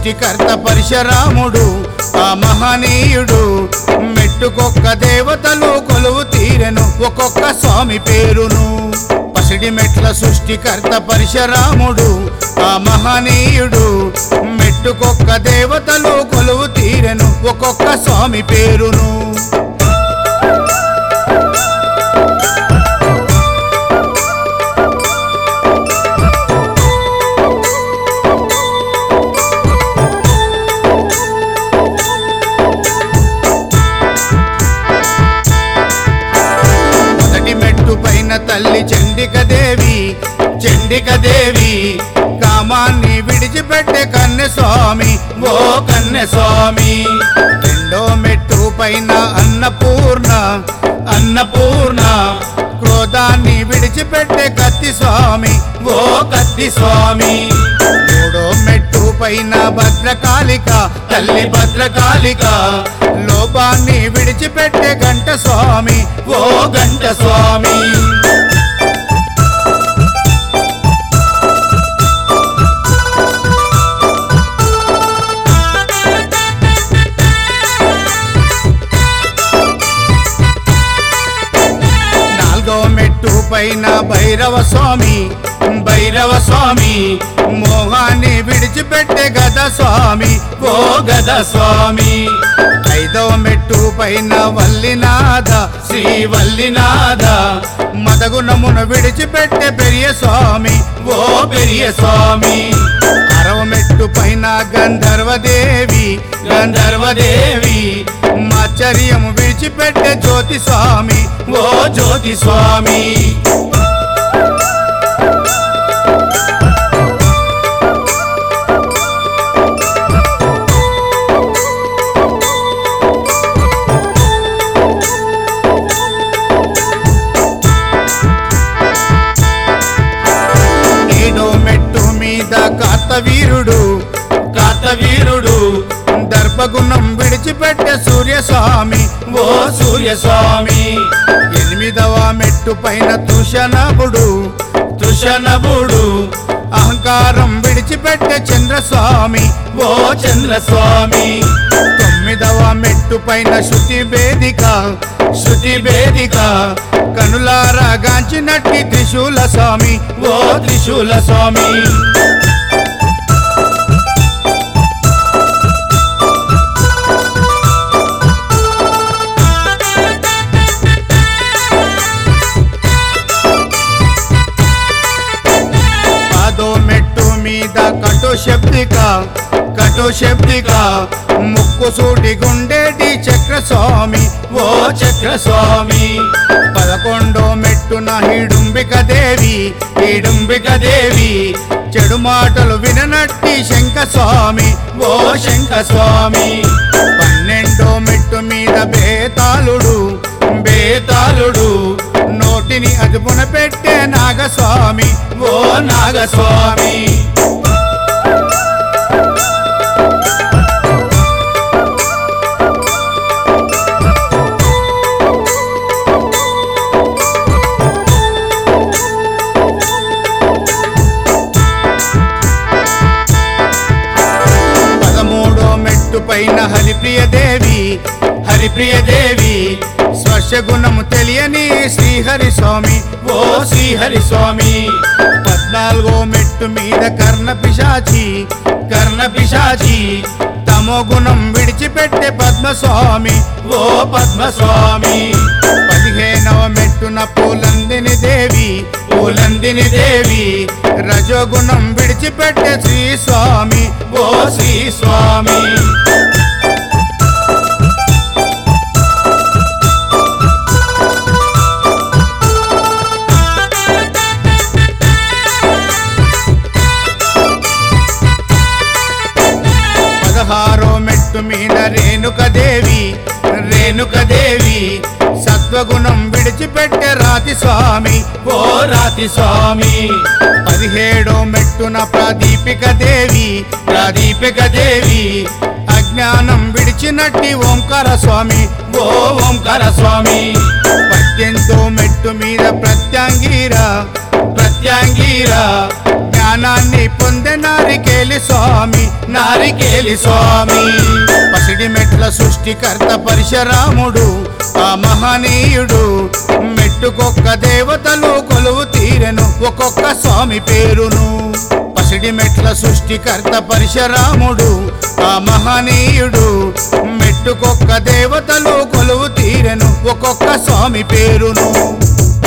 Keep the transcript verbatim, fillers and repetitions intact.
సృష్టికర్త పరశురాముడు ఆ మహనీయుడు మెట్టుకొక్క దేవతలు కొలువు తీరెను ఒక్కొక్క స్వామి పేరును. పసిడి మెట్ల సృష్టికర్త పరశురాముడు ఆ మహనీయుడు మెట్టుకొక్క దేవతలు కొలువు తీరెను ఒక్కొక్క స్వామి పేరును. తల్లి చండికదేవి చండికదేవి కామాన్ని విడిచిపెట్టే కన్నెస్వామి ఓ కన్నెస్వామి. రెండో మెట్టు పైన అన్నపూర్ణ అన్నపూర్ణ క్రోధాన్ని విడిచిపెట్టే కత్తి స్వామి ఓ కత్తి స్వామి. మూడో మెట్టు పైన భద్రకాళిక తల్లి భద్రకాళిక లోపాన్ని విడిచిపెట్టే గంట స్వామి ఓ గంట స్వామి. నాలుగో మెట్టు పైన భైరవ స్వామి భైరవ స్వామి మోహాన్ని విడిచిపెట్టే గద స్వామి ఓ గద స్వామి. ఐదవ మెట్టు పైన వల్లినాథ శ్రీ వల్లినాథ మదగుణమును విడిచిపెట్టే పెరియ స్వామి ఓ పెరియ స్వామి. ఆరవ మెట్టు పైన గంధర్వదేవి గంధర్వదేవి మాచర్యము విడిచిపెట్టే జ్యోతి స్వామి ఓ జ్యోతి స్వామి. కార్తవీరుడు కార్తవీరుడు దర్భగుణం విడిచిపెట్టే సూర్యస్వామి ఓ సూర్యస్వామి. ఎనిమిదవ మెట్టు పైన తృషణభుడు తృషణభుడు అహంకారం విడిచిపెట్టే చంద్రస్వామి ఓ చంద్రస్వామి. తొమ్మిదవ మెట్టు పైన శృతి వేదిక శృతి వేదిక కనులారా గాంచినట్టి త్రిశూల స్వామి ఓ త్రిశూల స్వామి. పదో మెట్టు మీద కటు శబ్దిక కటు శబ్దిక ముక్కు సూటి గుండేటి చక్రస్వామి ఓ చక్రస్వామి. పదకొండో మెట్టున హిడుంబిక దేవి హిడుంబిక దేవి చెడు మాటలు విననట్టి శంఖస్వామి ఓ శంఖస్వామి. పన్నెండో మెట్టు మీద బేతాళుడు బేతాళుడు నోటిని అదుపున పెట్టే నాగస్వామి ఓ నాగస్వామి. పైన హరిప్రియదేవి హరిప్రియదేవి స్పర్శగుణము తెలియని శ్రీహరి స్వామి ఓ శ్రీహరి స్వామి. పద్నాలుగో మెట్టు మీద కర్ణ పిశాచి కర్ణ పిశాచి తమో గుణం విడిచిపెట్టే పద్మస్వామి ఓ పద్మస్వామి. పదిహేనవ మెట్టున పూలందిని దేవి పూలందిని దేవి రజోగుణం విడిచిపెట్టే శ్రీ స్వామి ఓ శ్రీ స్వామి. పదహారో మెట్టు మీద రేణుకదేవి రేణుకదేవి సత్వగుణం విడిచిపెట్టే రాతి స్వామి ఓ రాతి స్వామి. పదిహేడో మెట్టున ప్రదీపిక దేవి ప్రదీపిక దేవి అజ్ఞానం విడిచినట్టి ఓంకార స్వామి ఓ ఓంకార స్వామి. పద్దెనిమిదో మెట్టు మీద ప్రత్యాంగీర ప్రత్యాంగీర జ్ఞానాన్ని పొందే నారికేలి స్వామి నారికేలి స్వామి పసిడి మెట్ల సృష్టికర్త పరశురాముడు ఆ మహనీయుడు మెట్టుకొక్క దేవతలు కొలువు తీరెను ఒక్కొక్క స్వామి పేరును పసిడి మెట్ల సృష్టికర్త పరశురాముడు ఆ మహనీయుడు మెట్టుకొక్క దేవతలు కొలువు తీరెను ఒక్కొక్క స్వామి పేరును